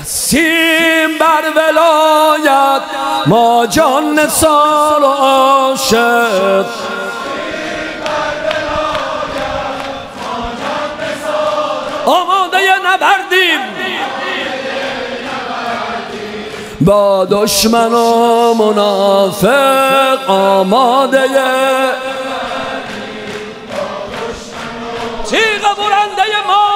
هستیم بر ولایت ما جان نثار و عاشق، آماده نبردیم با دشمن و منافق، آماده تیغ برنده ما